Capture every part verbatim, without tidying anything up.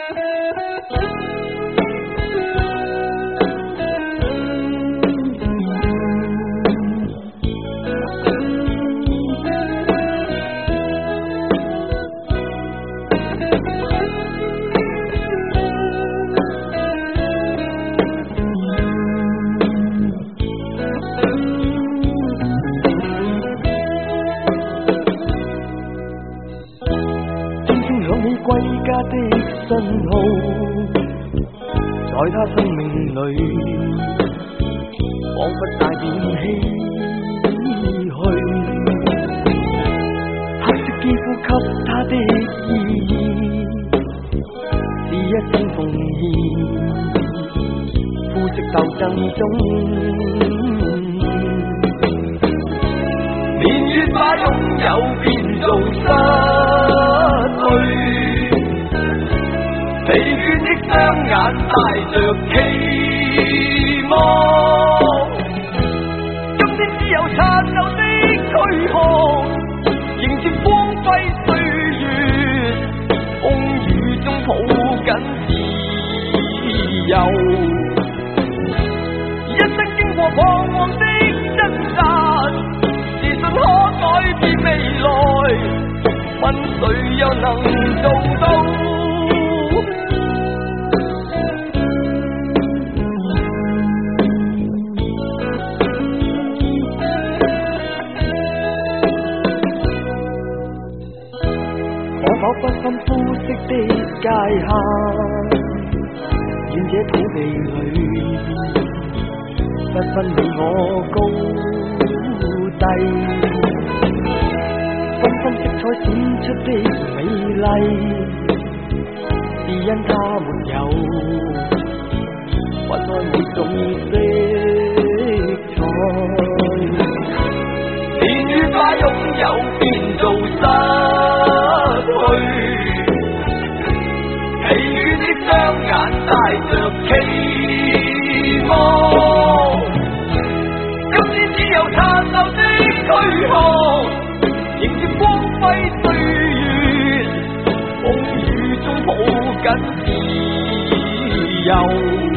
归家的信号，在他生命里，仿佛大变唏嘘。黑色肌肤给他的意义，是一生奉献。肤色斗争中，年月把拥有变做失去。疲倦的雙眼帶着期望，今天只有殘留的軀殼，迎接光輝歲月，風雨中抱緊自由。一生經過彷徨的掙扎，自信可改變未來，問誰又能做到？可不分膚色的界限，願這土地裏不分你我高低，繽紛色彩閃出的美麗，是因它沒有分開每種色彩。年月把擁有變做失去，疲倦的雙眼帶着期望，今天只有殘留的軀殼，迎接光輝歲月，風雨中抱緊自由。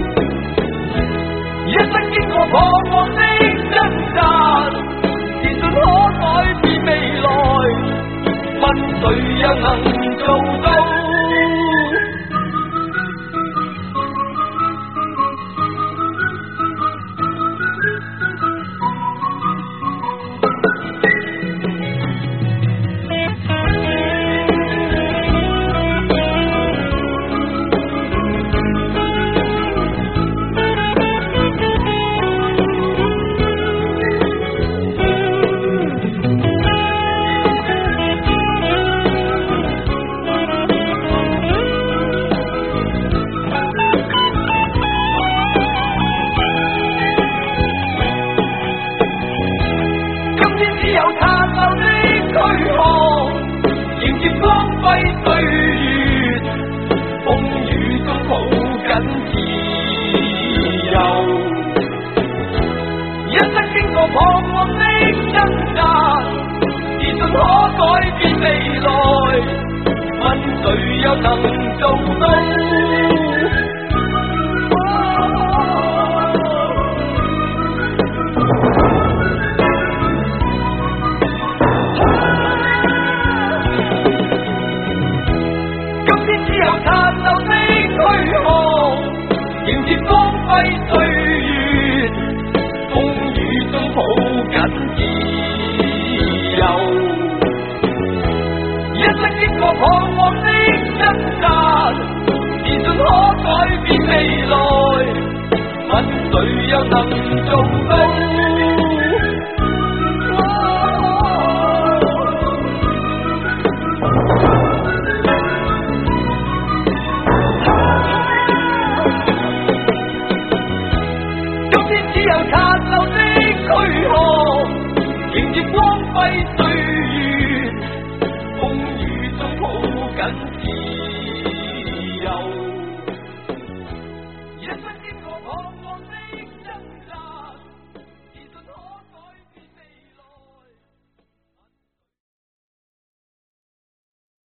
一生經過彷徨的掙扎，自信可改變未來，問誰又能做到？迎接光輝歲月，風雨中抱緊自